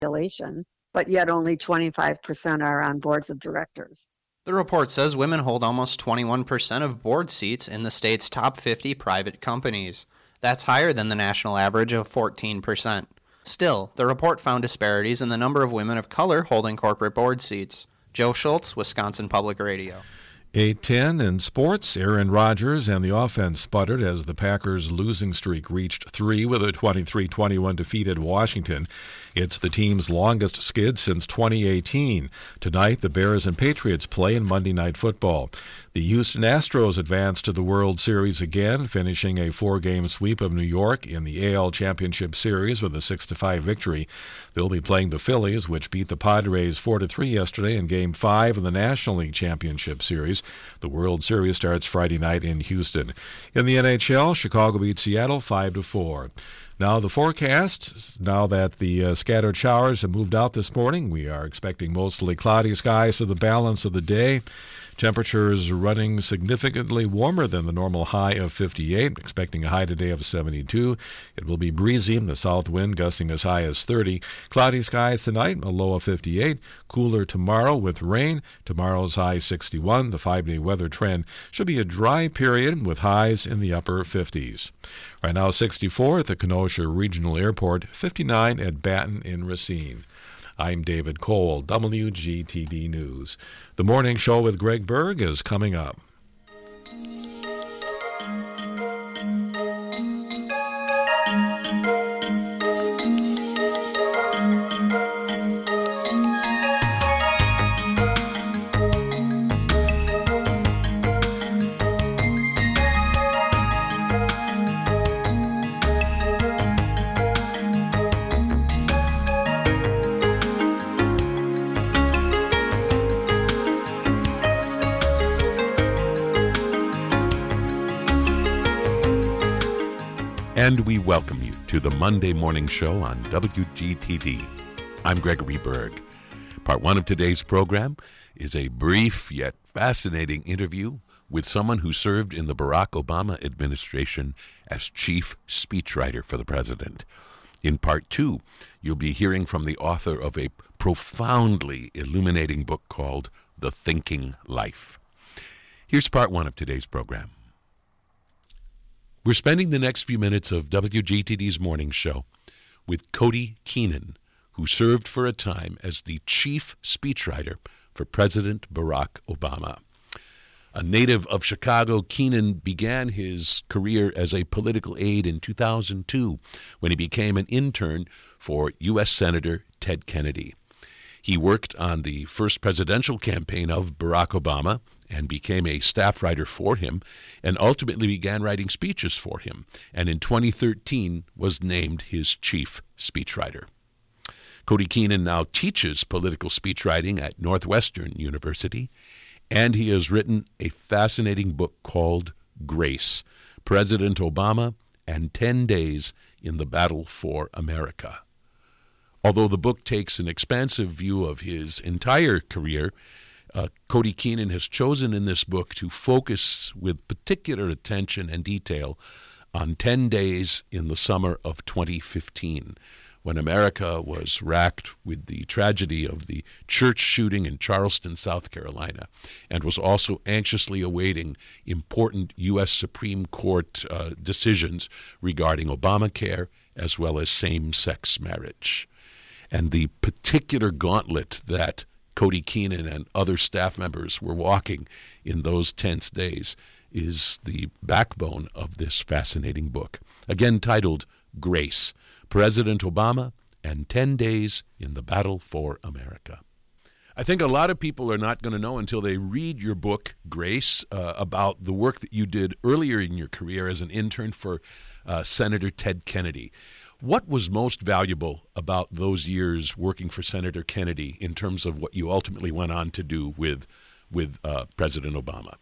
population, but yet only 25% are on boards of directors. The report says women hold almost 21% of board seats in the state's top 50 private companies. That's higher than the national average of 14%. Still, the report found disparities in the number of women of color holding corporate board seats. Joe Schultz, Wisconsin Public Radio. 8:10 in sports, Aaron Rodgers and the offense sputtered as the Packers' losing streak reached 3 with a 23-21 defeat at Washington. It's the team's longest skid since 2018. Tonight, the Bears and Patriots play in Monday Night Football. The Houston Astros advanced to the World Series again, finishing a 4-game sweep of New York in the AL Championship Series with a 6-5 victory. They'll be playing the Phillies, which beat the Padres 4-3 yesterday in Game 5 of the National League Championship Series. The World Series starts Friday night in Houston. In the NHL, Chicago beats Seattle 5-4. Now the forecast, now that the scattered showers have moved out this morning, we are expecting mostly cloudy skies for the balance of the day. Temperatures running significantly warmer than the normal high of 58, expecting a high today of 72. It will be breezy, the south wind gusting as high as 30. Cloudy skies tonight, a low of 58. Cooler tomorrow with rain. Tomorrow's high 61. The 5-day weather trend should be a dry period with highs in the upper 50s. Right now 64 at the Kenosha Regional Airport, 59 at Baton in Racine. I'm David Cole, WGTD News. The Morning Show with Greg Berg is coming up. And we welcome you to the Monday Morning Show on WGTD. I'm Gregory Berg. Part one of today's program is a brief yet fascinating interview with someone who served in the Barack Obama administration as chief speechwriter for the president. In part two, you'll be hearing from the author of a profoundly illuminating book called The Thinking Life. Here's part one of today's program. We're spending the next few minutes of WGTD's morning show with Cody Keenan, who served for a time as the chief speechwriter for President Barack Obama. A native of Chicago, Keenan began his career as a political aide in 2002 when he became an intern for U.S. Senator Ted Kennedy. He worked on the first presidential campaign of Barack Obama and became a staff writer for him, and ultimately began writing speeches for him, and in 2013 was named his chief speechwriter. Cody Keenan now teaches political speechwriting at Northwestern University, and he has written a fascinating book called Grace, President Obama and 10 Days in the Battle for America. Although the book takes an expansive view of his entire career, Cody Keenan has chosen in this book to focus with particular attention and detail on 10 days in the summer of 2015, when America was racked with the tragedy of the church shooting in Charleston, South Carolina, and was also anxiously awaiting important U.S. Supreme Court decisions regarding Obamacare as well as same-sex marriage. And the particular gauntlet that Cody Keenan and other staff members were walking in those tense days is the backbone of this fascinating book, again titled Grace, President Obama and 10 Days in the Battle for America. I think a lot of people are not going to know until they read your book, Grace, about the work that you did earlier in your career as an intern for Senator Ted Kennedy. What was most valuable about those years working for Senator Kennedy in terms of what you ultimately went on to do with President Obama?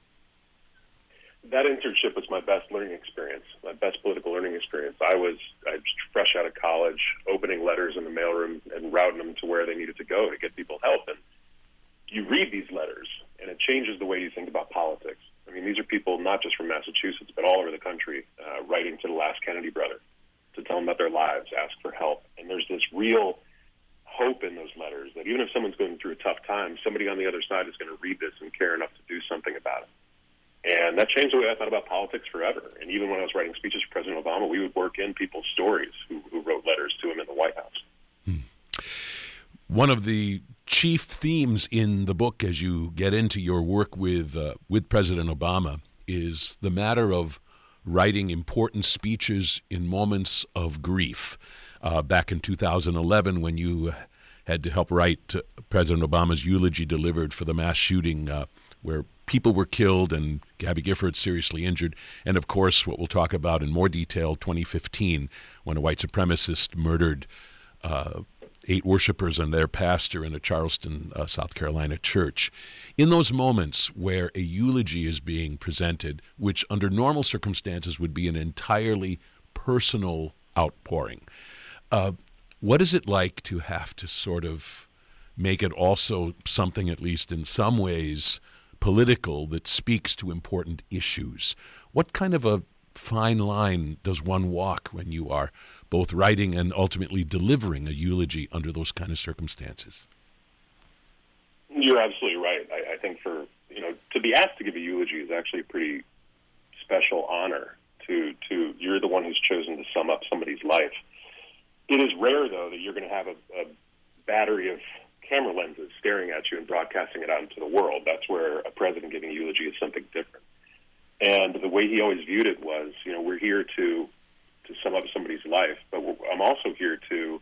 That internship was my best learning experience, my best political learning experience. I was fresh out of college, opening letters in the mailroom and routing them to where they needed to go to get people help. And you read these letters, and it changes the way you think about politics. I mean, these are people not just from Massachusetts, but all over the country, writing to the last Kennedy brother to tell them about their lives, ask for help. And there's this real hope in those letters that even if someone's going through a tough time, somebody on the other side is going to read this and care enough to do something about it. And that changed the way I thought about politics forever. And even when I was writing speeches for President Obama, we would work in people's stories who wrote letters to him in the White House. One of the chief themes in the book, as you get into your work with President Obama, is the matter of writing important speeches in moments of grief. Back in 2011, when you had to help write President Obama's eulogy delivered for the mass shooting where people were killed and Gabby Gifford seriously injured, and of course what we'll talk about in more detail, 2015, when a white supremacist murdered 8 worshipers and their pastor in a Charleston, South Carolina church. In those moments where a eulogy is being presented, which under normal circumstances would be an entirely personal outpouring, what is it like to have to sort of make it also something, at least in some ways, political that speaks to important issues? What kind of a fine line does one walk when you are both writing and ultimately delivering a eulogy under those kind of circumstances? You're absolutely right. I think to be asked to give a eulogy is actually a pretty special honor. You're the one who's chosen to sum up somebody's life. It is rare, though, that you're going to have a battery of camera lenses staring at you and broadcasting it out into the world. That's where a president giving a eulogy is something different. And the way he always viewed it was, we're here to sum up somebody's life, but I'm also here to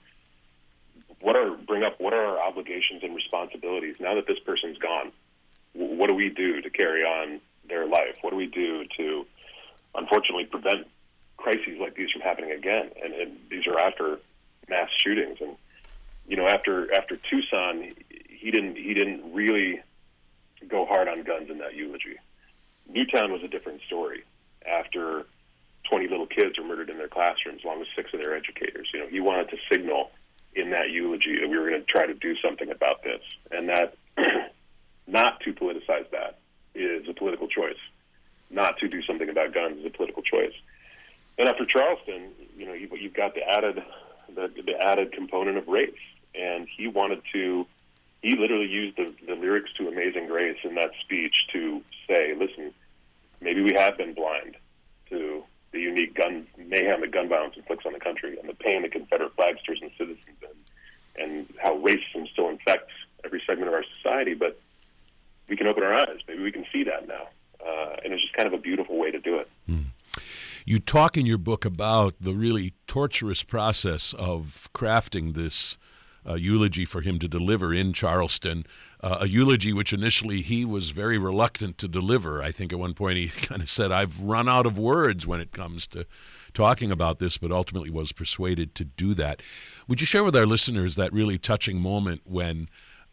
bring up what are our obligations and responsibilities now that this person's gone. What do we do to carry on their life? What do we do to, unfortunately, prevent crises like these from happening again? And these are after mass shootings. And after Tucson, he didn't really go hard on guns in that eulogy. Newtown was a different story. After 20 little kids were murdered in their classrooms, along with 6 of their educators, he wanted to signal in that eulogy that we were going to try to do something about this, and that not to politicize that is a political choice. Not to do something about guns is a political choice. And after Charleston, you've got the added component of race, and he literally used the lyrics to Amazing Grace in that speech to say, listen, maybe we have been blind to the unique gun mayhem that gun violence inflicts on the country and the pain that Confederate flag stirs in citizens and how racism still infects every segment of our society, but we can open our eyes. Maybe we can see that now. And it's just kind of a beautiful way to do it. You talk in your book about the really torturous process of crafting this eulogy for him to deliver in Charleston, a eulogy which initially he was very reluctant to deliver. I think at one point he kind of said, I've run out of words when it comes to talking about this, but ultimately was persuaded to do that. Would you share with our listeners that really touching moment when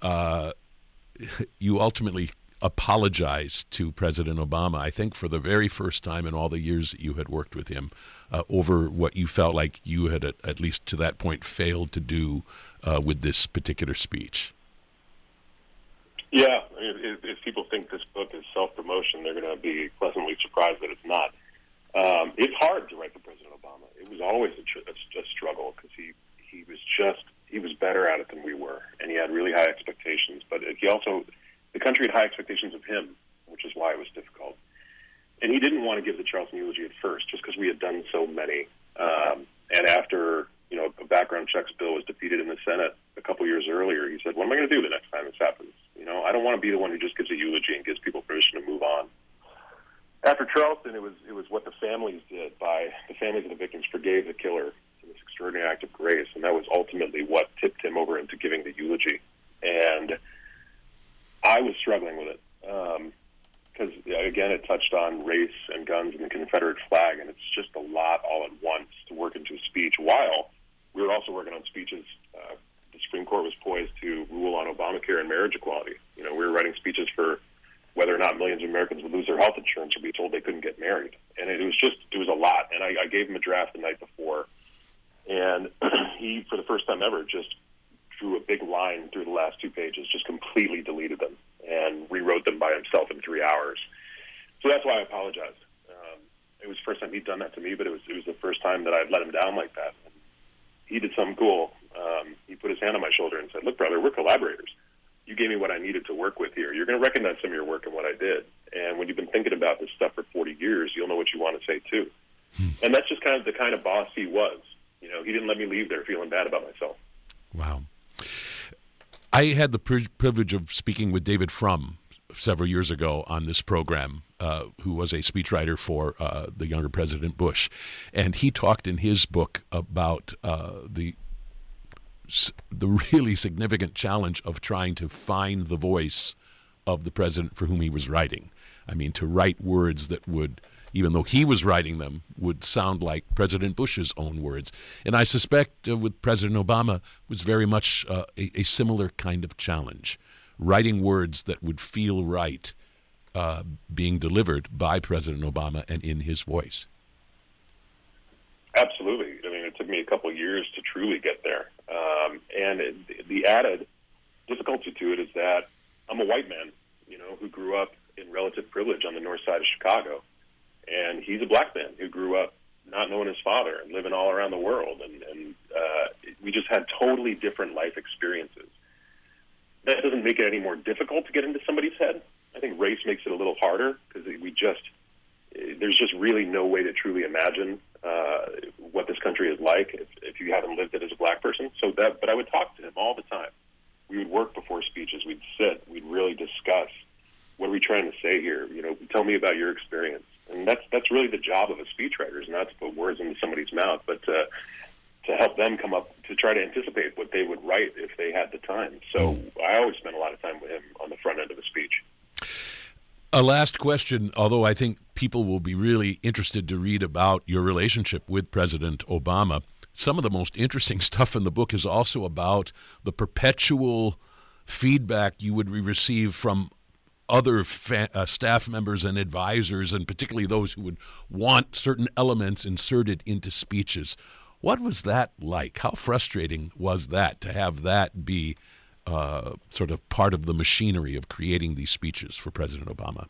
you ultimately apologized to President Obama, I think for the very first time in all the years that you had worked with him, over what you felt like you had, at least to that point, failed to do with this particular speech? Yeah, if people think this book is self-promotion, they're going to be pleasantly surprised that it's not. It's hard to write for President Obama. It was always a struggle because he was better at it than we were, and he had really high expectations. But the country had high expectations of him, which is why it was difficult. And he didn't want to give the Charleston eulogy at first, just because we had done so many. And after a background checks bill was defeated in the Senate a couple years earlier, he said, "What am I going to do the next time this happens? I don't want to be the one who just gives a eulogy and gives people permission to move on." After Charleston, it was what the families did. The families of the victims forgave the killer in this extraordinary act of grace, and that was ultimately what tipped him over into giving the eulogy. And I was struggling with it because, again, it touched on race and guns and the Confederate flag, and it's just a lot all at once to work into a speech while we were also working on speeches. The Supreme Court was poised to rule on Obamacare and marriage equality. We were writing speeches for whether or not millions of Americans would lose their health insurance or be told they couldn't get married. And it was a lot. And I gave him a draft the night before, and he, for the first time ever, just drew a big line through the last 2 pages, just completely deleted them and rewrote them by himself in 3 hours. So that's why I apologized. It was the first time he'd done that to me, but it was the first time that I'd let him down like that. And he did something cool. he put his hand on my shoulder and said, "Look, brother, we're collaborators. You gave me what I needed to work with here. You're going to recognize some of your work and what I did. And when you've been thinking about this stuff for 40 years, you'll know what you want to say too." And that's just kind of the kind of boss he was. You know, he didn't let me leave there feeling bad about myself. Wow. I had the privilege of speaking with David Frum several years ago on this program, who was a speechwriter for the younger President Bush. And he talked in his book about the really significant challenge of trying to find the voice of the president for whom he was writing. I mean, to write words that would, even though he was writing them, would sound like President Bush's own words. And I suspect with President Obama was very much a similar kind of challenge, writing words that would feel right being delivered by President Obama and in his voice. Absolutely. I mean, it took me a couple of years to truly get there. The added difficulty to it is that I'm a white man, you know, who grew up in relative privilege on the north side of Chicago. And he's a black man who grew up not knowing his father and living all around the world. And we just had totally different life experiences. That doesn't make it any more difficult to get into somebody's head. I think race makes it a little harder because there's just really no way to truly imagine what this country is like if you haven't lived it as a black person. But I would talk to him all the time. We would work before speeches. We'd sit. We'd really discuss, what are we trying to say here? You know, tell me about your experience. And that's really the job of a speechwriter, is not to put words into somebody's mouth, but to help them come up, to try to anticipate what they would write if they had the time. So I always spent a lot of time with him on the front end of a speech. A last question, although I think people will be really interested to read about your relationship with President Obama. Some of the most interesting stuff in the book is also about the perpetual feedback you would receive from other staff members and advisors, and particularly those who would want certain elements inserted into speeches. What was that like? How frustrating was that, to have that be sort of part of the machinery of creating these speeches for President Obama?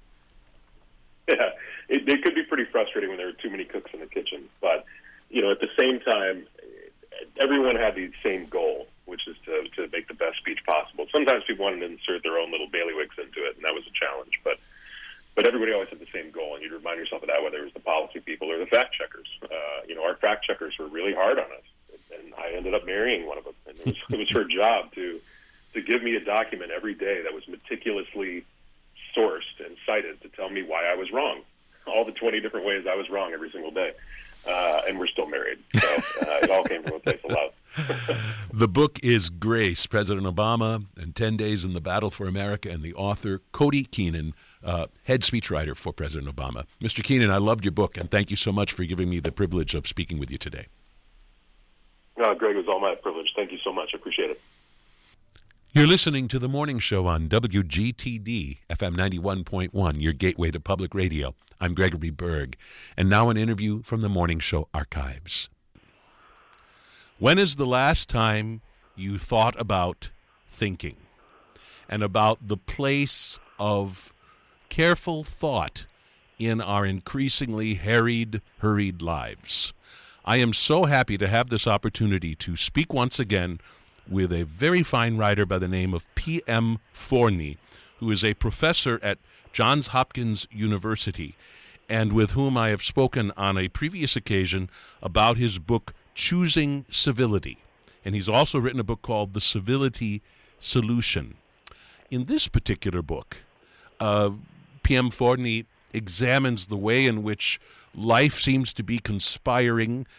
Yeah, it could be pretty frustrating when there are too many cooks in the kitchen. But, you know, at the same time, everyone had the same goal, which is to make the best speech possible. Sometimes people wanted to insert their own little bailiwicks into it, and that was a challenge. But everybody always had the same goal, and you'd remind yourself of that, whether it was the policy people or the fact checkers. You know, our fact checkers were really hard on us, and I ended up marrying one of them. And it was her job to give me a document every day that was meticulously sourced and cited to tell me why I was wrong. All the 20 different ways I was wrong every single day. And we're still married. So it all came from a place of love. The book is Grace, President Obama and 10 Days in the Battle for America, and the author, Cody Keenan, head speechwriter for President Obama. Mr. Keenan, I loved your book, and thank you so much for giving me the privilege of speaking with you today. No, Greg, it was all my privilege. Thank you so much. I appreciate it. You're listening to The Morning Show on WGTD, FM 91.1, your gateway to public radio. I'm Gregory Berg, and now an interview from The Morning Show archives. When is the last time you thought about thinking and about the place of careful thought in our increasingly hurried lives? I am so happy to have this opportunity to speak once again with a very fine writer by the name of P.M. Forney, who is a professor at Johns Hopkins University, and with whom I have spoken on a previous occasion about his book, Choosing Civility. And he's also written a book called The Civility Solution. In this particular book, P.M. Forney examines the way in which life seems to be conspiring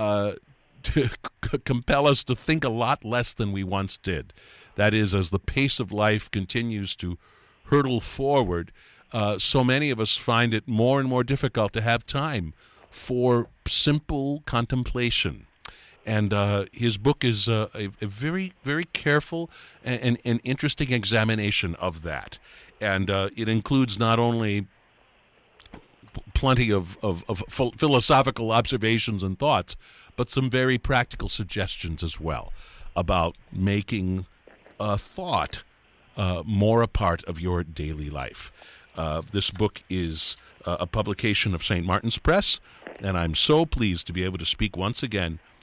to compel us to think a lot less than we once did. That is, as the pace of life continues to hurtle forward, so many of us find it more and more difficult to have time for simple contemplation. And his book is a very, very careful and interesting examination of that. And it includes not only plenty of philosophical observations and thoughts, but some very practical suggestions as well about making thought more a part of your daily life. This book is a publication of St. Martin's Press, and I'm so pleased to be able to speak once again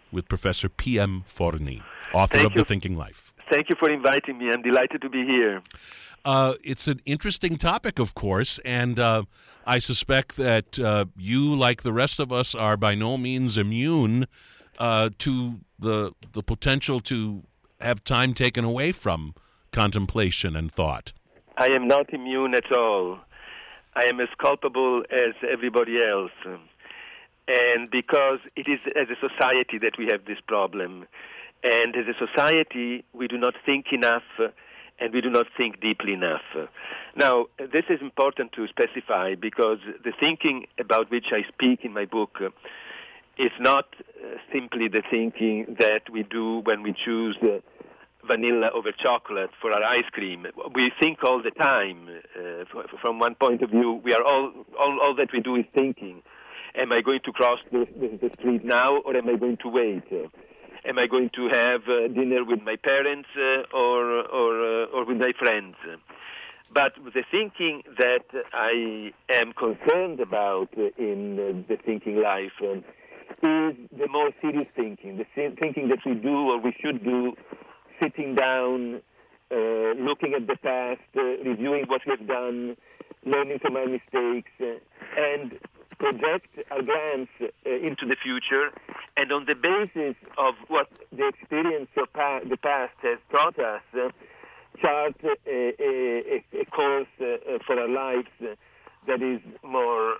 with Professor P.M. Forni, author of The Thinking Life. Thank you for inviting me. I'm delighted to be here. It's an interesting topic, of course, and I suspect that you, like the rest of us, are by no means immune to the potential to have time taken away from contemplation and thought. I am not immune at all. I am as culpable as everybody else. And because it is as a society that we have this problem. And as a society, we do not think enough and we do not think deeply enough. Now, this is important to specify because the thinking about which I speak in my book is not simply the thinking that we do when we choose vanilla over chocolate for our ice cream. We think all the time. From one point of view, we are all that we do is thinking. Am I going to cross the street now, or am I going to wait? Am I going to have dinner with my parents or with my friends? But the thinking that I am concerned about in the thinking life is the more serious thinking, the thinking that we do or we should do, sitting down, looking at the past, reviewing what we've done, learning from our mistakes, and project our glance into the future, and on the basis of what the experience of the past has taught us, chart a course for our lives that is more,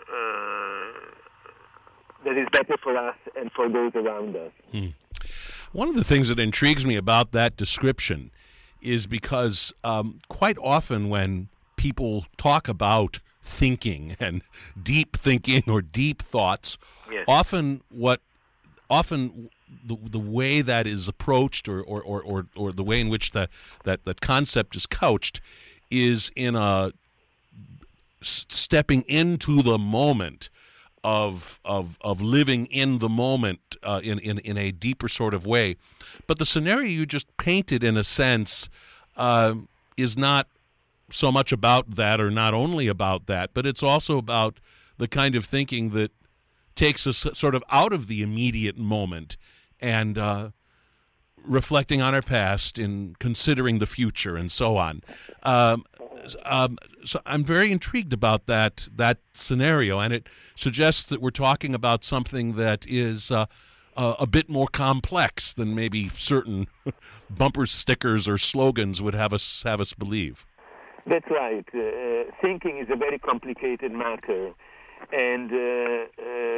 that is better for us and for those around us. One of the things that intrigues me about that description is because quite often when people talk about thinking and deep thinking or deep thoughts, yes, often the way that is approached or the way in which that concept is couched is in a stepping into the moment of living in the moment in a deeper sort of way. But the scenario you just painted, in a sense, is not so much about that, or not only about that, but it's also about the kind of thinking that takes us sort of out of the immediate moment and reflecting on our past and considering the future and so on. So I'm very intrigued about that scenario, and it suggests that we're talking about something that is a bit more complex than maybe certain bumper stickers or slogans would have us believe. That's right. Thinking is a very complicated matter, and there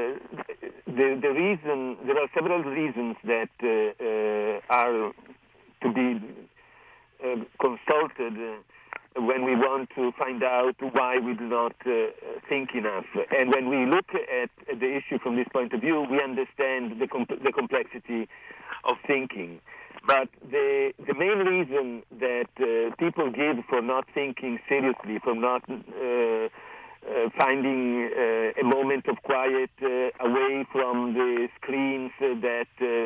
are several reasons that are to be consulted when we want to find out why we do not think enough. And when we look at the issue from this point of view, we understand the complexity of thinking. But the main reason that people give for not thinking seriously, for not finding a moment of quiet away from the screens that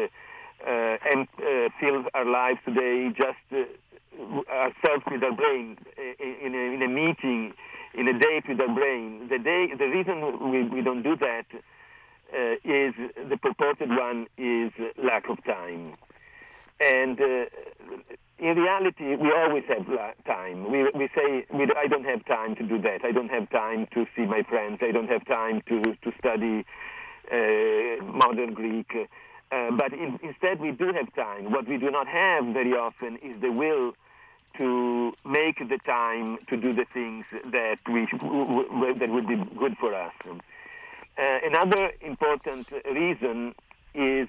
fill our lives today, just ourselves with our brain, in a meeting, in a date with our brain. The reason we don't do that is the purported one is lack of time. And in reality, we always have time. We say, I don't have time to do that. I don't have time to see my friends. I don't have time to study modern Greek. But instead, we do have time. What we do not have very often is the will to make the time to do the things that would be good for us. Another important reason is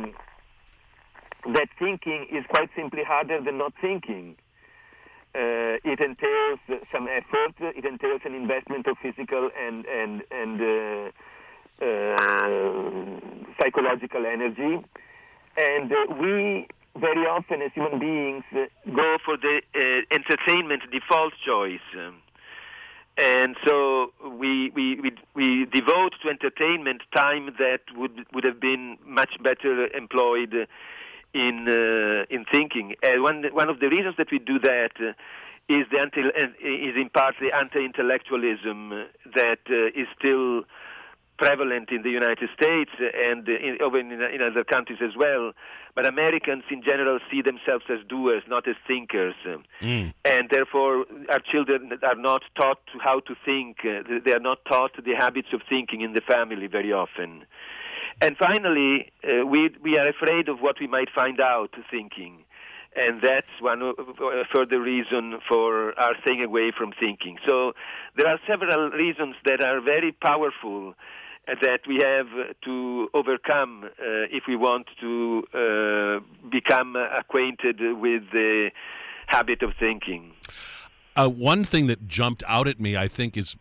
that thinking is quite simply harder than not thinking. It entails some effort. It entails an investment of physical and psychological energy. And we very often, as human beings, go for the entertainment default choice. And so we devote to entertainment time that would have been much better employed in thinking. One of the reasons that we do that is in part the anti-intellectualism that is still prevalent in the United States and in other countries as well. But Americans in general see themselves as doers, not as thinkers. And therefore, our children are not taught how to think. They are not taught the habits of thinking in the family very often. And finally, we are afraid of what we might find out thinking. And that's one further reason for our staying away from thinking. So there are several reasons that are very powerful that we have to overcome if we want to become acquainted with the habit of thinking. One thing that jumped out at me, I think, is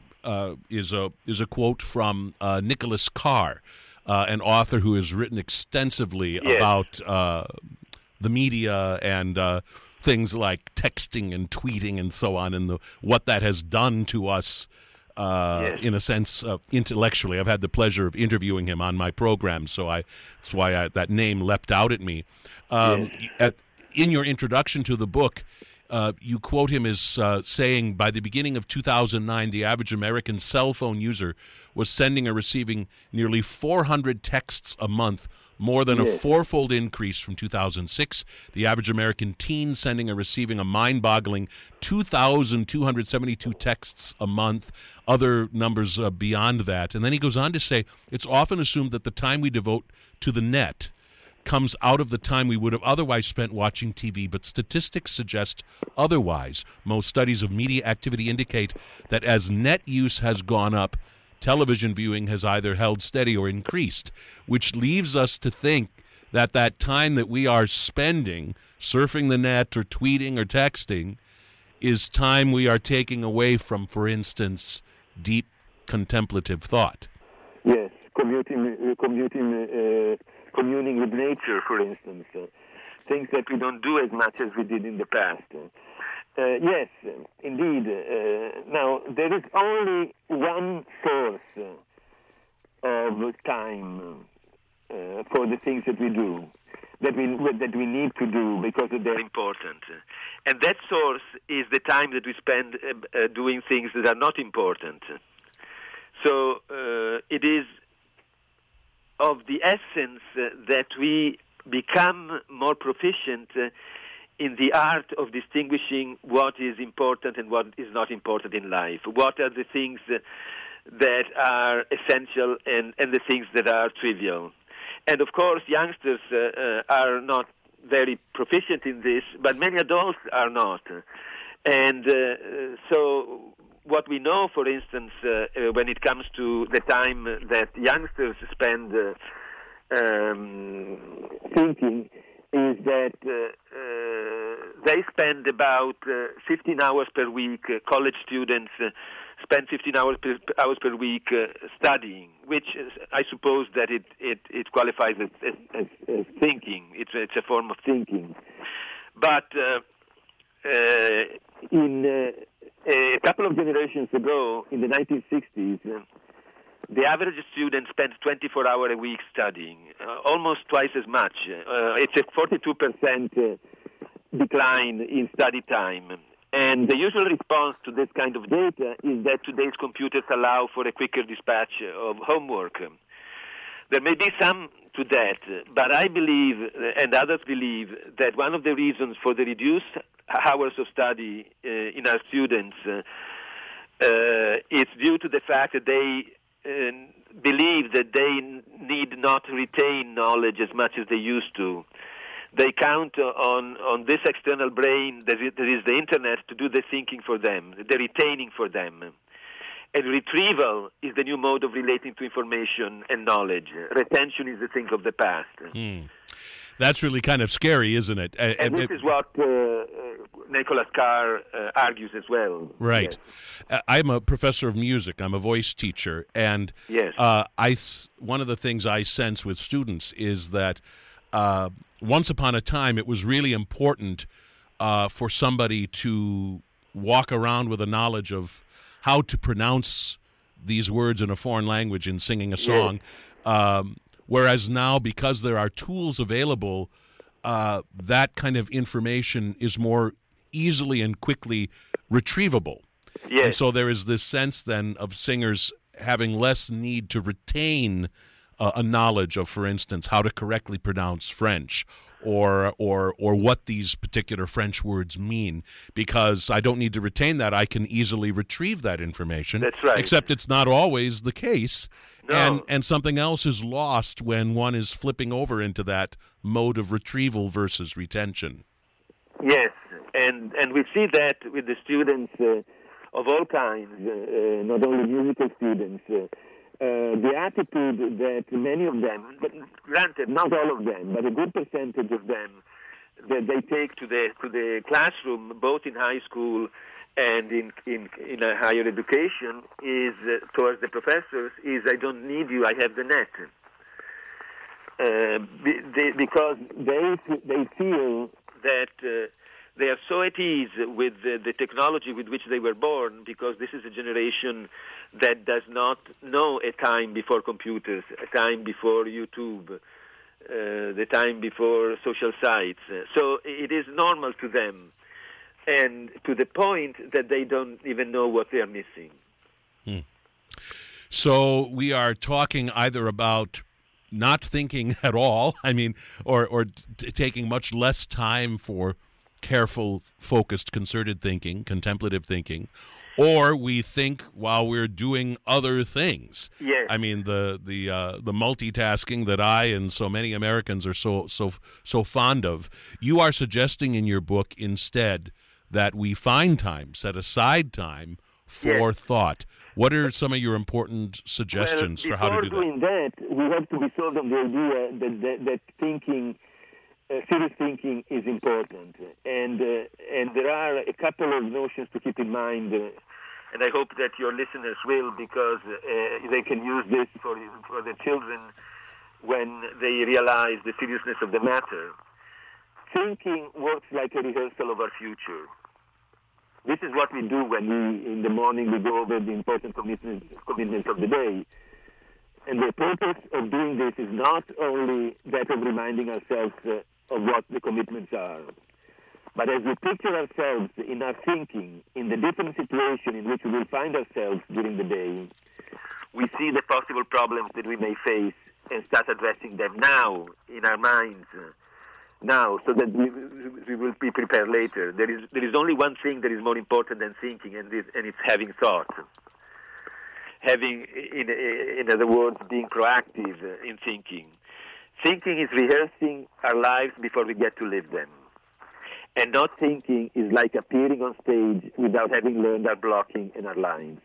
a quote from Nicholas Carr, an author who has written extensively about the media and things like texting and tweeting and so on, and what that has done to us, in a sense, intellectually. I've had the pleasure of interviewing him on my program, so that's why that name leapt out at me. In your introduction to the book, you quote him as saying, by the beginning of 2009, the average American cell phone user was sending or receiving nearly 400 texts a month, more than a fourfold increase from 2006. The average American teen sending or receiving a mind-boggling 2,272 texts a month, other numbers beyond that. And then he goes on to say, it's often assumed that the time we devote to the net comes out of the time we would have otherwise spent watching TV, but statistics suggest otherwise. Most studies of media activity indicate that as net use has gone up, television viewing has either held steady or increased, which leaves us to think that that time that we are spending surfing the net or tweeting or texting is time we are taking away from, for instance, deep contemplative thought. Yes, communing with nature, for instance, things that we don't do as much as we did in the past. Yes, indeed. Now, there is only one source of time for the things that we do, that we need to do because they're important. And that source is the time that we spend doing things that are not important. So it is of the essence that we become more proficient in the art of distinguishing what is important and what is not important in life. What are the things that are essential and the things that are trivial. And of course, youngsters are not very proficient in this, but many adults are not. And so what we know, for instance, when it comes to the time that youngsters spend thinking, is that they spend about 15 hours per week. College students spend 15 hours per week studying, which I suppose that it qualifies as thinking. It's a form of thinking. But in a couple of generations ago, in the 1960s, the average student spent 24 hours a week studying, almost twice as much. It's a 42% decline in study time. And the usual response to this kind of data is that today's computers allow for a quicker dispatch of homework. There may be some to that, but I believe, and others believe, that one of the reasons for the reduced hours of study in our students is due to the fact that they believe that they need not retain knowledge as much as they used to. They count on this external brain, that is the internet, to do the thinking for them, the retaining for them. And retrieval is the new mode of relating to information and knowledge. Retention is the thing of the past. That's really kind of scary, isn't it? And this is what Nicholas Carr argues as well. Right. Yes. I'm a professor of music. I'm a voice teacher. And one of the things I sense with students is that once upon a time it was really important for somebody to walk around with a knowledge of how to pronounce these words in a foreign language in singing a song. Yes. Whereas now, because there are tools available, that kind of information is more easily and quickly retrievable. Yes. And so there is this sense then of singers having less need to retain a knowledge of, for instance, how to correctly pronounce French or what these particular French words mean, because I don't need to retain that. I can easily retrieve that information. That's right. Except it's not always the case. No. And something else is lost when one is flipping over into that mode of retrieval versus retention. Yes, and we see that with the students of all kinds, not only musical students. The attitude that many of them, but granted, not all of them, but a good percentage of them, that they take to the classroom, both in high school and in a higher education, is towards the professors, is I don't need you, I have the net. Because they feel that they are so at ease with the technology with which they were born, because this is a generation that does not know a time before computers, a time before YouTube, the time before social sites. So it is normal to them, and to the point that they don't even know what they are missing. So we are talking either about not thinking at all, or taking much less time for careful, focused, concerted thinking, contemplative thinking, or we think while we're doing other things. Yes. The multitasking that I and so many Americans are so fond of. You are suggesting in your book instead that we find time, set aside time for thought. What are some of your important suggestions for how to do that? Before doing that, we have to be sold on the idea that thinking, serious thinking, is important, and there are a couple of notions to keep in mind, and I hope that your listeners will, because they can use this for their children when they realize the seriousness of the matter. Thinking works like a rehearsal of our future. This is what we do when in the morning, we go over the important commitments of the day. And the purpose of doing this is not only that of reminding ourselves of what the commitments are, but as we picture ourselves in our thinking, in the different situation in which we will find ourselves during the day, we see the possible problems that we may face and start addressing them now in our minds, now, so that we will be prepared later. There is only one thing that is more important than thinking, and it's having thought. Having, in other words, being proactive in thinking. Thinking is rehearsing our lives before we get to live them. And not thinking is like appearing on stage without having learned our blocking and our lines.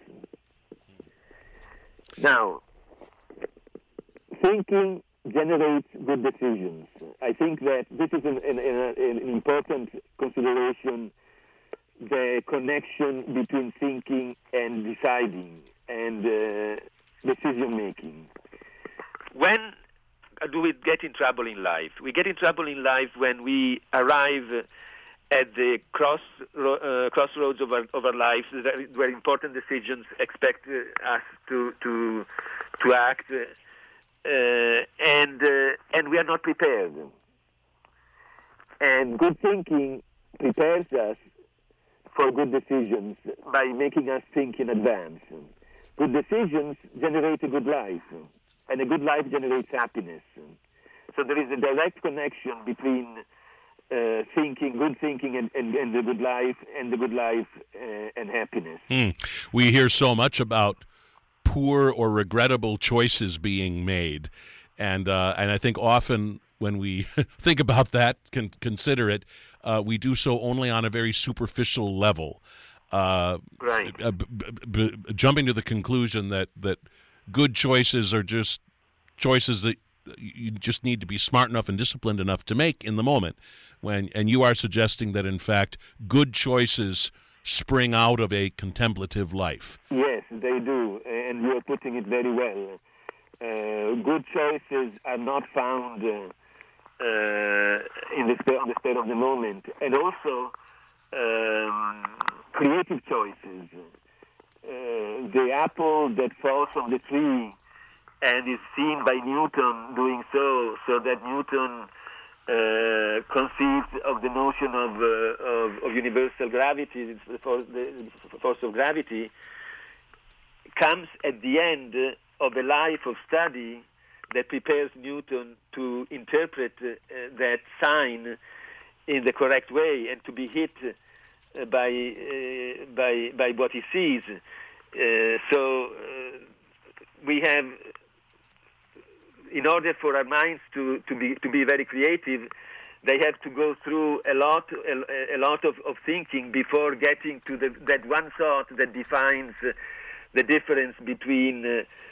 Now, thinking generates good decisions. I think that this is an important consideration, the connection between thinking and deciding and decision-making. When do we get in trouble in life? We get in trouble in life when we arrive at the crossroads of our lives, where important decisions expect us to act, and we are not prepared. And good thinking prepares us for good decisions by making us think in advance. Good decisions generate a good life, and a good life generates happiness. So there is a direct connection between thinking, good thinking, and the good life, and the good life and happiness. We hear so much about poor or regrettable choices being made, and I think often when we think about that, consider it, we do so only on a very superficial level. Right. Jumping to the conclusion that good choices are just choices that you just need to be smart enough and disciplined enough to make in the moment. And you are suggesting that, in fact, good choices spring out of a contemplative life. Yes, they do, and you are putting it very well. Good choices are not found on the spur of the moment, and also creative choices. The apple that falls from the tree and is seen by Newton doing so that Newton conceived of the notion of universal gravity, the force of gravity, comes at the end of a life of study that prepares Newton to interpret that sign in the correct way and to be hit by what he sees. So we have, in order for our minds to be very creative, they have to go through a lot of thinking before getting to that one thought that defines the difference between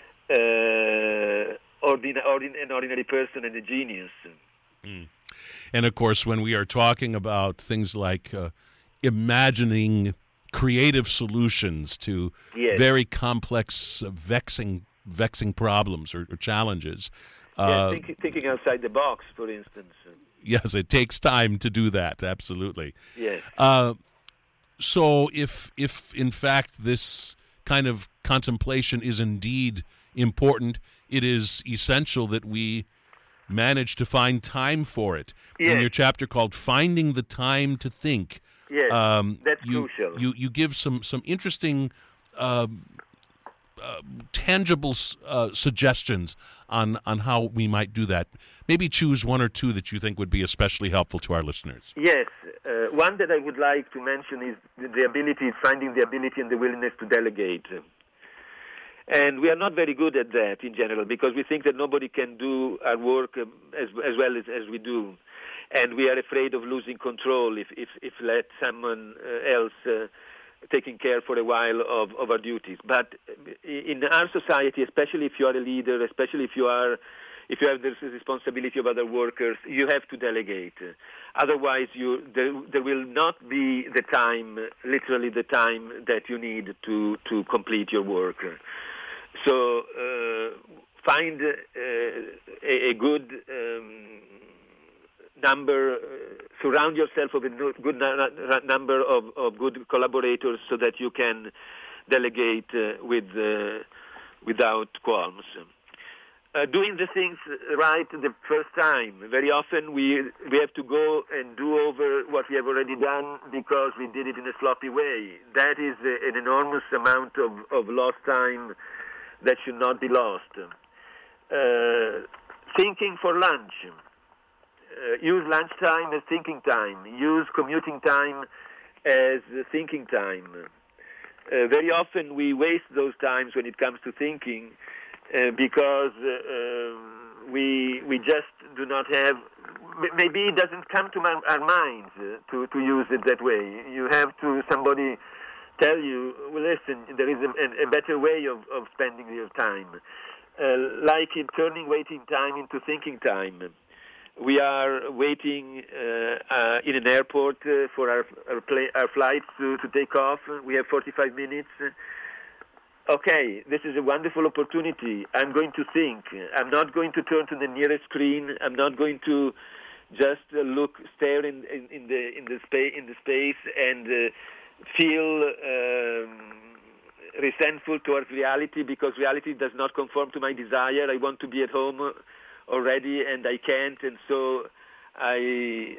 an ordinary person and a genius. Mm. And of course, when we are talking about things like imagining creative solutions to very complex, vexing problems or challenges. Thinking outside the box, for instance. Yes, it takes time to do that. Absolutely. Yes. So, if in fact this kind of contemplation is indeed important, it is essential that we manage to find time for it. Yes. In your chapter called "Finding the Time to Think," yes, that's crucial. You give some interesting, tangible suggestions on how we might do that. Maybe choose one or two that you think would be especially helpful to our listeners. Yes. One that I would like to mention is finding the ability and the willingness to delegate. And we are not very good at that in general because we think that nobody can do our work as well as we do. And we are afraid of losing control if let someone else taking care for a while of our duties. But in our society, especially if you are a leader, especially if you have the responsibility of other workers, you have to delegate. Otherwise, there will not be the time, literally the time that you need to complete your work. So find a good number, surround yourself with a good number of good collaborators so that you can delegate without qualms. Doing the things right the first time. Very often we have to go and do over what we have already done because we did it in a sloppy way. That is an enormous amount of lost time that should not be lost. Thinking for lunch. Use lunchtime as thinking time. Use commuting time as thinking time. Very often we waste those times when it comes to thinking because we just do not have. Maybe it doesn't come to our minds to use it that way. You have to somebody tell you, well, listen, there is a better way of spending your time, like in turning waiting time into thinking time. We are waiting in an airport for our flights to take off. We have 45 minutes. Okay, this is a wonderful opportunity. I'm going to think. I'm not going to turn to the nearest screen. I'm not going to just stare in the space and feel resentful towards reality because reality does not conform to my desire. I want to be at home already, and I can't, and so I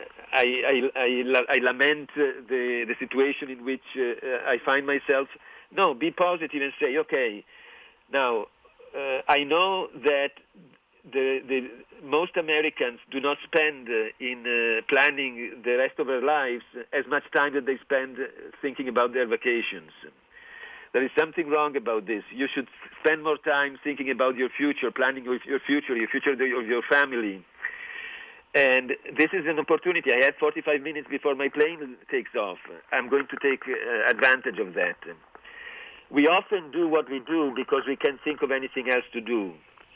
lament the situation in which I find myself. No, be positive and say, okay, now I know that the most Americans do not spend in planning the rest of their lives as much time that they spend thinking about their vacations. There is something wrong about this. You should spend more time thinking about your future, planning your future of your family. And this is an opportunity. I have 45 minutes before my plane takes off. I'm going to take advantage of that. We often do what we do because we can't think of anything else to do.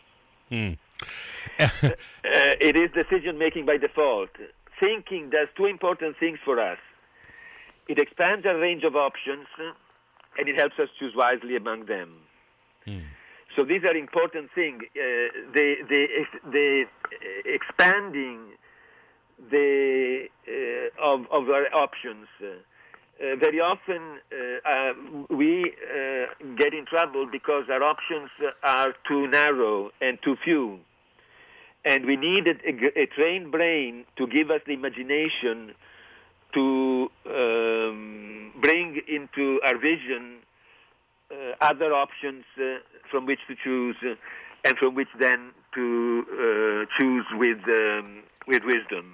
It is decision-making by default. Thinking does two important things for us. It expands our range of options, and it helps us choose wisely among them. So these are important things. The expanding of our options. Very often we get in trouble because our options are too narrow and too few. And we need a trained brain to give us the imagination to bring into our vision other options from which to choose, and from which then to choose with wisdom.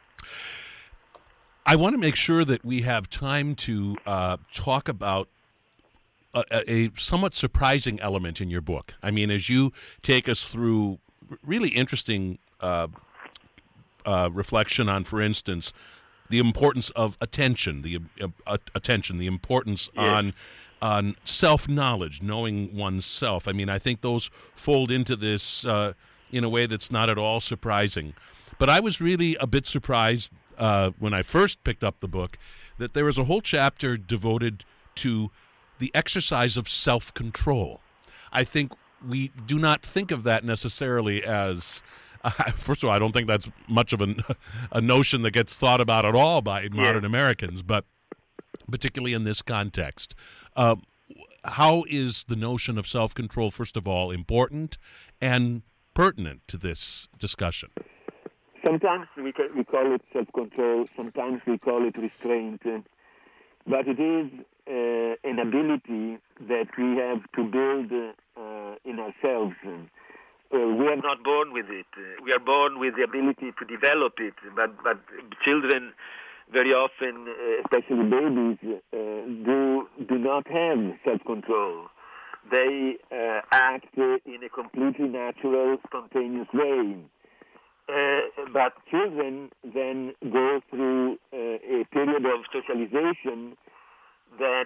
I want to make sure that we have time to talk about a somewhat surprising element in your book. I mean, as you take us through really interesting reflection on, for instance, the importance of attention, the importance on self-knowledge, knowing oneself. I mean, I think those fold into this in a way that's not at all surprising. But I was really a bit surprised when I first picked up the book that there was a whole chapter devoted to the exercise of self-control. I think we do not think of that necessarily as... first of all, I don't think that's much of a notion that gets thought about at all by modern Americans, but particularly in this context. How is the notion of self-control, first of all, important and pertinent to this discussion? Sometimes we call it self-control, sometimes we call it restraint, but it is an ability that we have to build in ourselves. We are not born with it. We are born with the ability to develop it, but children very often, especially babies, do not have self-control. They act in a completely natural, spontaneous way. But children then go through a period of socialization that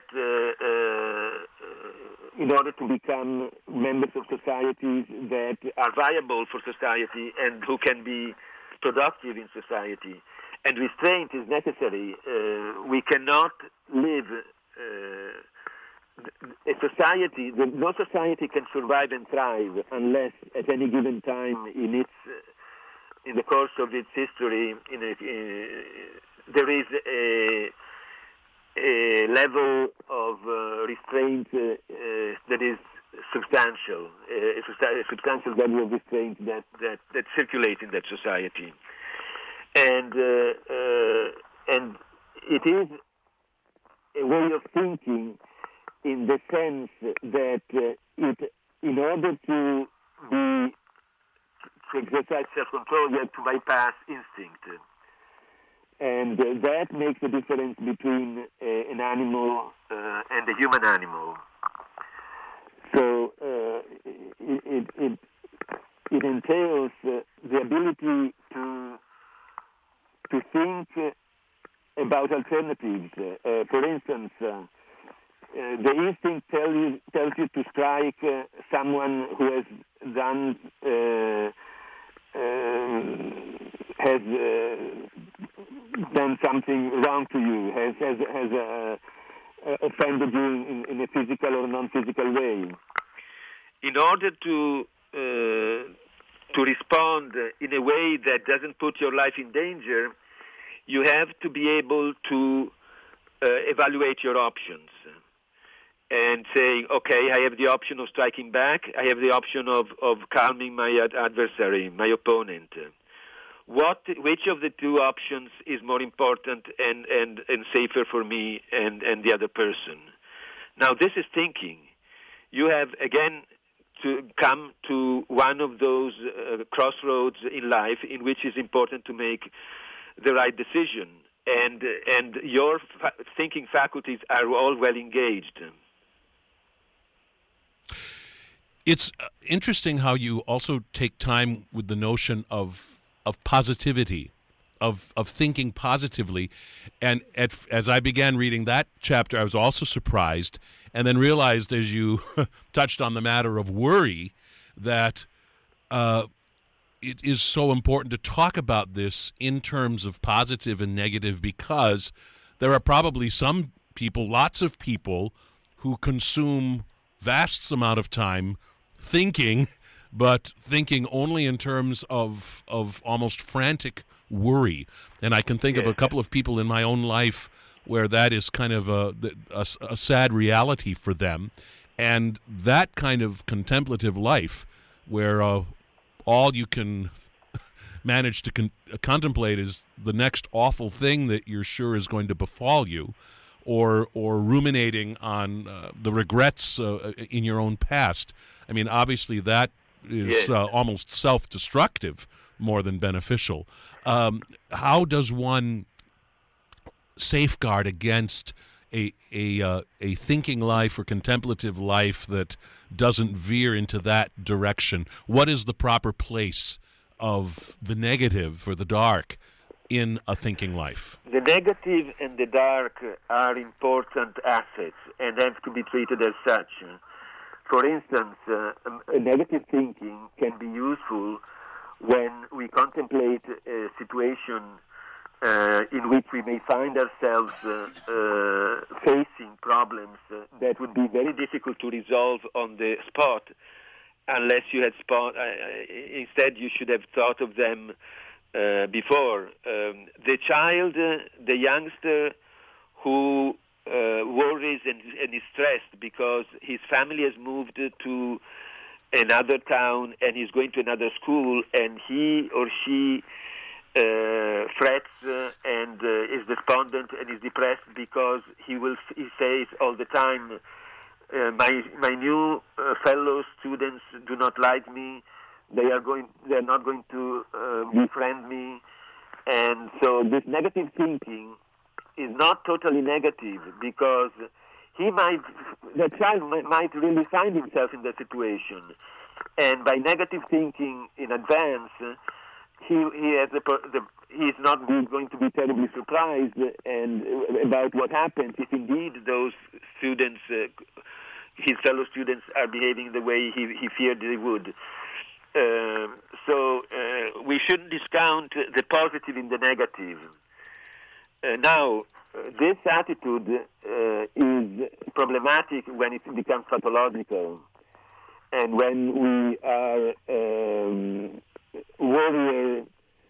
in order to become members of societies that are viable for society and who can be productive in society. And restraint is necessary. We cannot live a society, no society can survive and thrive unless at any given time in the course of its history there is a level of restraint that is substantial, a substantial level of restraint that circulates in that society, and it is a way of thinking in the sense that in order to exercise self-control, you have to bypass instinct. And that makes a difference between an animal and a human animal. So it entails the ability to think about alternatives. For instance, the instinct tells you to strike someone who has done something wrong to you, has offended you in a physical or non-physical way. In order to respond in a way that doesn't put your life in danger, you have to be able to evaluate your options and saying, okay, I have the option of striking back, I have the option of calming my adversary, my opponent. Which of the two options is more important and safer for me and the other person? Now, this is thinking. You have, again, to come to one of those crossroads in life in which it's important to make the right decision, and your thinking faculties are all well engaged. It's interesting how you also take time with the notion of positivity, of thinking positively. And as I began reading that chapter, I was also surprised and then realized, as you touched on the matter of worry, that it is so important to talk about this in terms of positive and negative, because there are probably some people, lots of people, who consume vast amount of time thinking, but thinking only in terms of almost frantic worry. And I can think of a couple of people in my own life where that is kind of a sad reality for them. And that kind of contemplative life where all you can manage to contemplate is the next awful thing that you're sure is going to befall you, or ruminating on the regrets in your own past. I mean, obviously that is almost self-destructive more than beneficial. How does one safeguard against a thinking life or contemplative life that doesn't veer into that direction? What is the proper place of the negative or the dark in a thinking life? The negative and the dark are important assets and have to be treated as such. For instance, negative thinking can be useful when we contemplate a situation in which we may find ourselves facing problems that would be very difficult to resolve on the spot, unless you had instead you should have thought of them before. The child, the youngster who worries and is stressed because his family has moved to another town and he's going to another school, and he or she frets and is despondent and is depressed because he says all the time, my new fellow students do not like me. They're not going to befriend me, and so this negative thinking is not totally negative, because the child might really find himself in that situation, and by negative thinking in advance, he is not going to be terribly surprised about what happens if indeed those students, his fellow students, are behaving the way he feared they would. So we shouldn't discount the positive in the negative. Now, this attitude is problematic when it becomes pathological, and when we are warriors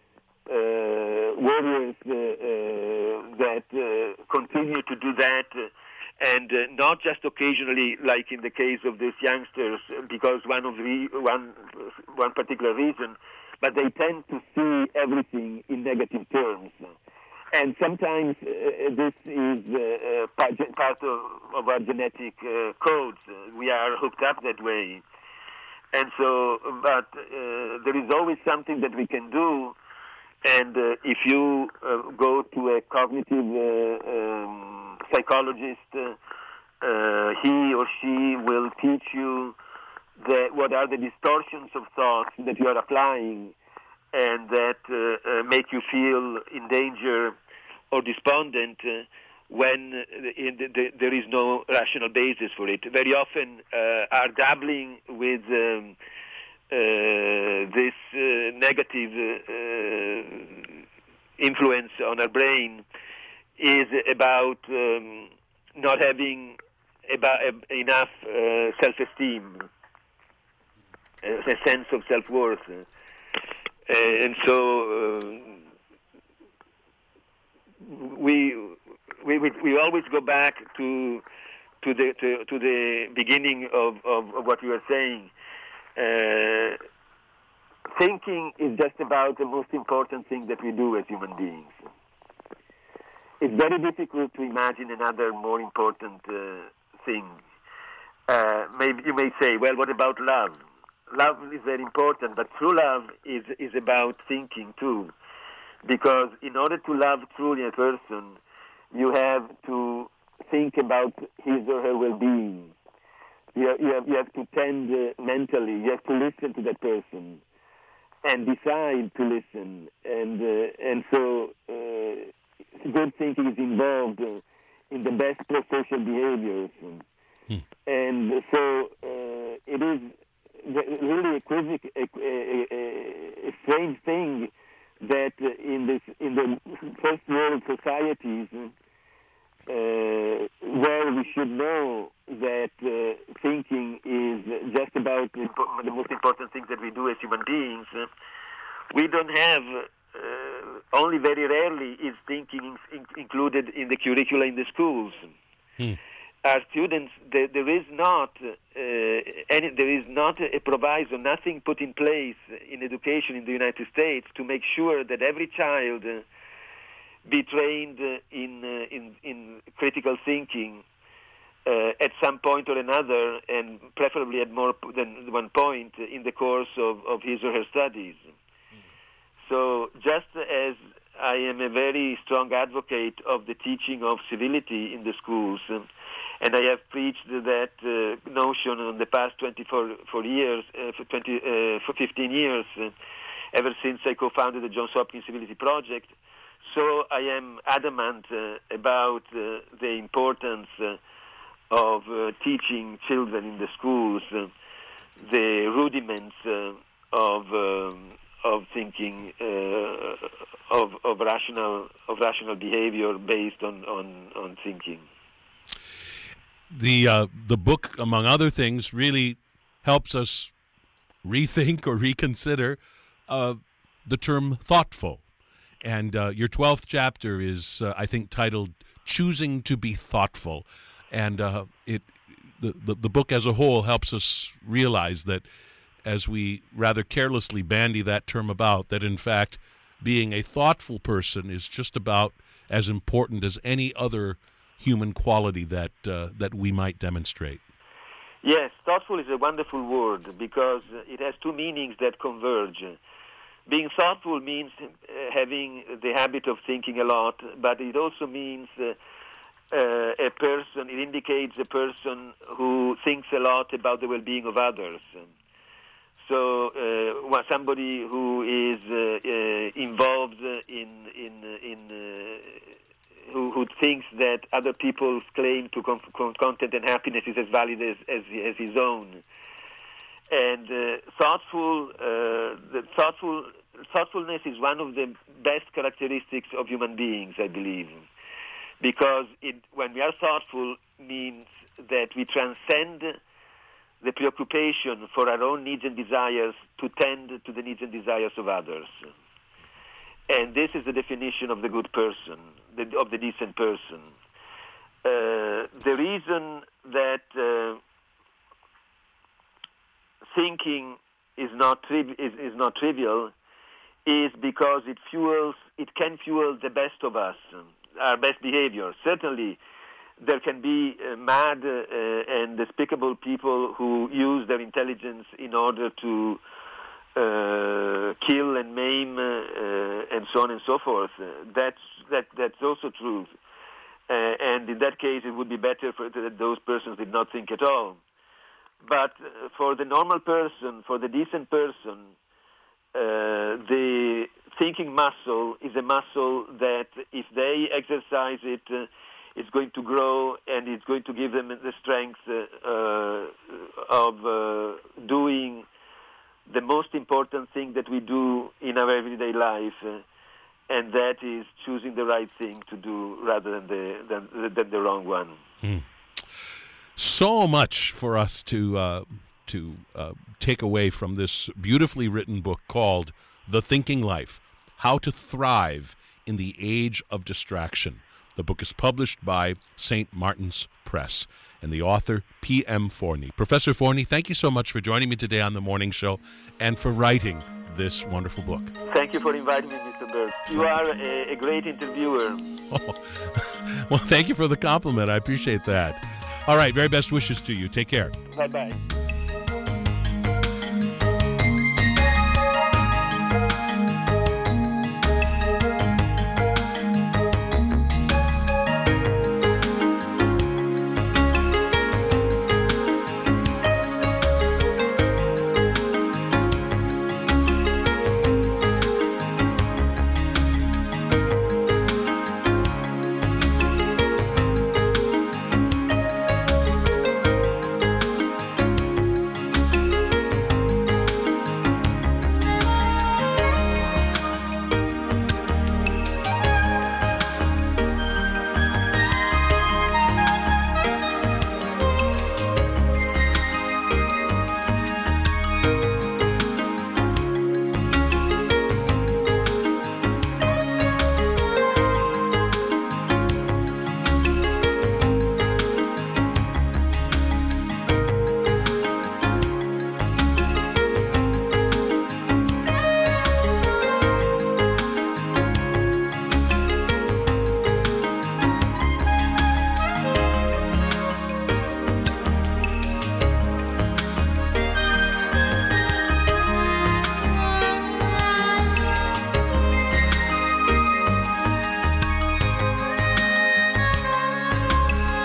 that continue to do that, and not just occasionally, like in the case of these youngsters, because one particular reason, but they tend to see everything in negative terms. And sometimes this is part of our genetic codes. We are hooked up that way. And so, but there is always something that we can do. And if you go to a cognitive psychologist, he or she will teach you what are the distortions of thought that you are applying and that make you feel in danger or despondent when there is no rational basis for it. Very often are dabbling with this negative influence on our brain is about not having enough self-esteem, a sense of self-worth. And so we always go back to the beginning of what you were saying. Thinking is just about the most important thing that we do as human beings. It's very difficult to imagine another more important thing. Maybe you may say, well, what about love? Love is very important, but true love is about thinking too. Because in order to love truly a person, you have to think about his or her well-being. You have to tend mentally. You have to listen to that person and decide to listen. And so good thinking is involved in the best pro-social behaviors. And so it is really a strange thing that in the first world societies, where we should know that thinking is just about the most important things that we do as human beings, we don't have, only very rarely is thinking included in the curricula in the schools. Our students, there is not a proviso, nothing put in place in education in the United States to make sure that every child be trained in critical thinking at some point or another, and preferably at more than one point in the course of his or her studies. So just as I am a very strong advocate of the teaching of civility in the schools, and I have preached that notion in the past 15 years, ever since I co-founded the Johns Hopkins Civility Project. So I am adamant about the importance of teaching children in the schools the rudiments of thinking, of rational behavior based on thinking. The book, among other things, really helps us rethink or reconsider the term thoughtful. And your 12th chapter is, I think, titled "Choosing to be Thoughtful," and the book as a whole helps us realize that, as we rather carelessly bandy that term about, that in fact being a thoughtful person is just about as important as any other human quality that we might demonstrate. Yes, thoughtful is a wonderful word because it has two meanings that converge. Being thoughtful means having the habit of thinking a lot, but it also means a person, it indicates a person who thinks a lot about the well-being of others. So somebody who is involved who thinks that other people's claim to content and happiness is as valid as his own. And thoughtfulness is one of the best characteristics of human beings, I believe, because when we are thoughtful means that we transcend the preoccupation for our own needs and desires to tend to the needs and desires of others. And this is the definition of the good person, of the decent person. The reason that thinking is not trivial is because it can fuel the best of us, our best behavior. Certainly, there can be mad and despicable people who use their intelligence in order to kill and maim and so on and so forth. That's also true. And in that case, it would be better that those persons did not think at all. But for the normal person, for the decent person, the thinking muscle is a muscle that if they exercise it, it's going to grow and it's going to give them the strength of doing the most important thing that we do in our everyday life, and that is choosing the right thing to do rather than the wrong one. So much for us to take away from this beautifully written book called The Thinking Life: How to Thrive in the Age of Distraction. The book is published by St. Martin's Press, and the author, P.M. Forney. Professor Forney, thank you so much for joining me today on The Morning Show and for writing this wonderful book. Thank you for inviting me, Mr. Berg. You are a great interviewer. Well, thank you for the compliment. I appreciate that. All right, very best wishes to you. Take care. Bye-bye.